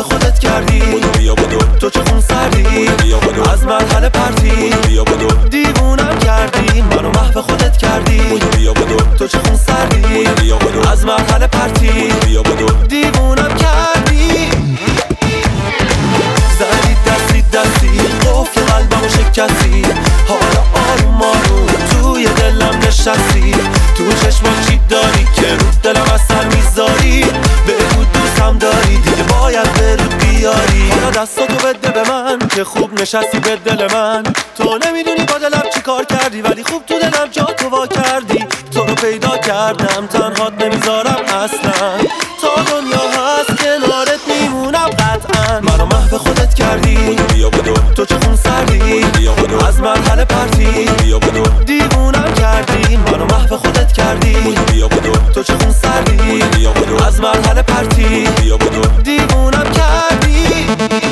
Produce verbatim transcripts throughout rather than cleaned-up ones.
خودت کردی. بودو بیا بودو تو چه خون سردی، بودو بیا بودو از مرحله پرتی. بودو بیا بودو دیوونم کردی، منو محو خودت کردی. بودو بیا بودو تو چه خون سردی، بودو بیا بودو از مرحله پرتی. بودو بیا بودو دیوونم کردی. زدی دستی دستی قفل قلبمو شکستی. حالا آروم آروم توی دلم نشستی. تو چشمات چی داری که رو دلم اثر میذاری. بگو دوستم داری دیگه باید به رو بیاری. حالا دستاتو بده به من که خوب نشستی به دل من. تو نمیدونی با دلم چی کار کردی، ولی خوب تو دلم جا تو وا کردی. تو رو پیدا کردم تنهات نمیذارم اصلا. تا دنیا هست کنارت میمونم قطعا. منو محو خودت کردی. بودو بیا بودو تو چه خون سردی، بودو بیا بودو از مرحله پرتی. بودو بیا بودو دیوونم کردی، منو محو خودت کردی. بودو بیا بودو تو چه خون سردی، بودو بیا بودو از مرحله پرتی. بودو بیا بودو دیوونم کردی.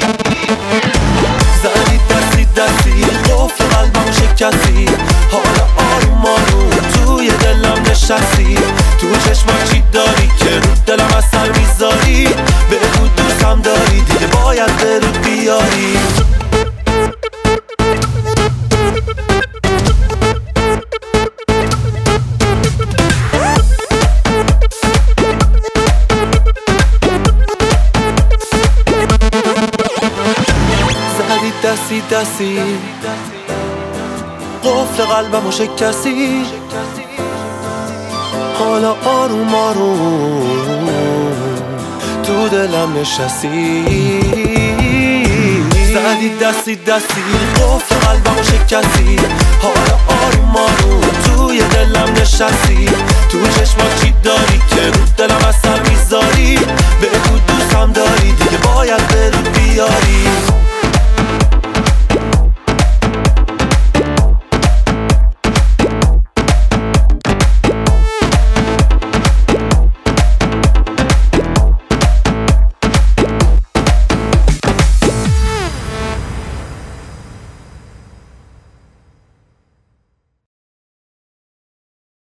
زدی دستی دستی قفل قلبمو شکستی. حالا آروم آروم توی دلم نشستی. تو چشمات چی داری که رو دلم اثر میذاری. بگو دوستم داری دیگه باید به رو بیاری. زدی دستی دستی قفل قلبمو شکستی. حالا آروم آروم تو دلم نشستی. زدی دستی دستی قفل قلبمو شکستی. حالا آروم آروم توی دلم نشستی. تو چشمات چی داری که رو دلم اثر میذاری. بگو دوستم داری دیگه